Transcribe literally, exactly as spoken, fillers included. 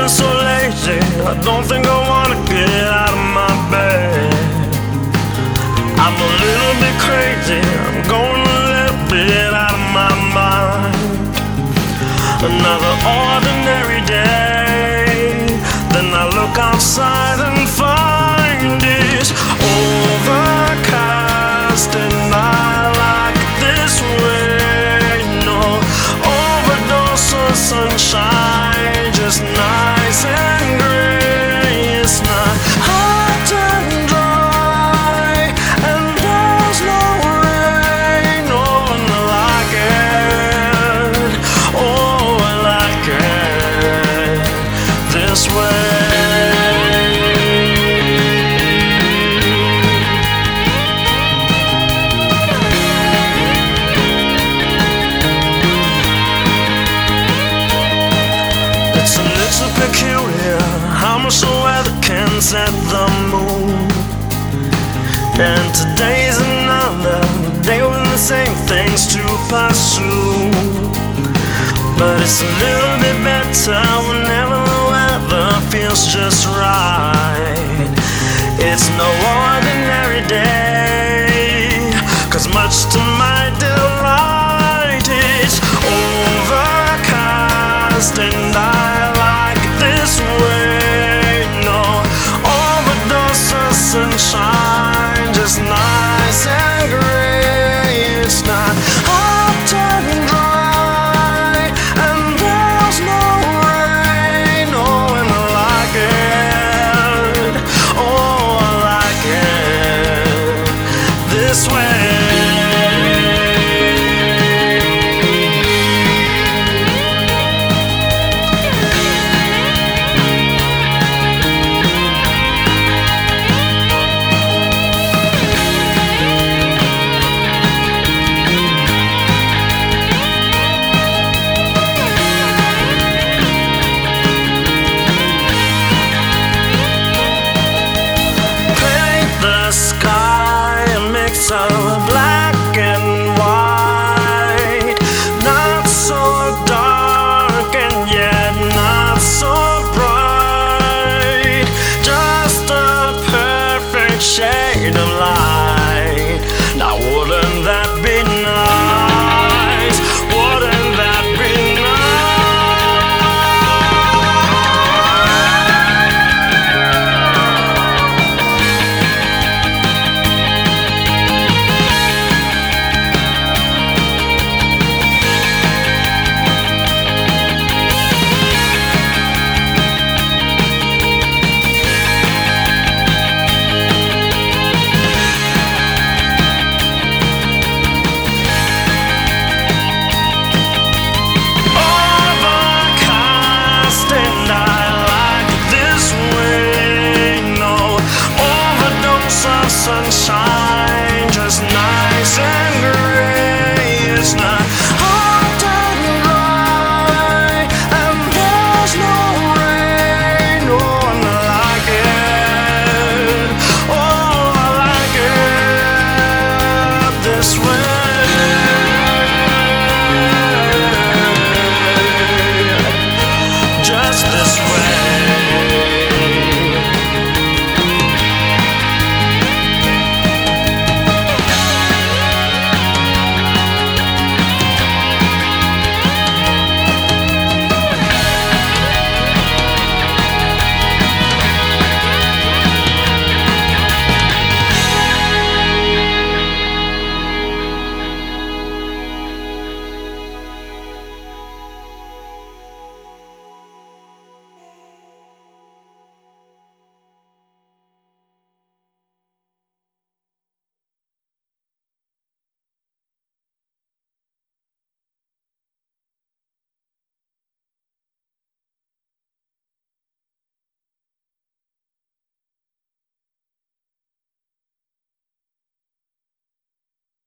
feeling so lazy, I don't think I wanna get out of my bed. I'm a little bit crazy, I'm going a little bit out of my mind. Another ordinary day, then I look outside and find it's overcast, and I like it this way. No overdose of sunshine, just nice and gray. It's not hot and dry, and there's no rain. Oh, and I like it. Oh, I like it this way. It's a little peculiar how much the weather can set the mood. And today's another day with the same things to pursue. But it's a little bit better whenever the weather feels just right. It's no ordinary day, 'cause much to my delight it's overcast, and I like it this way. No overdose of sunshine, just nice and gray. It's not hot and dry, and there's no rain. Oh, and I like it. Oh, I like it this way. Paint the sky a mix of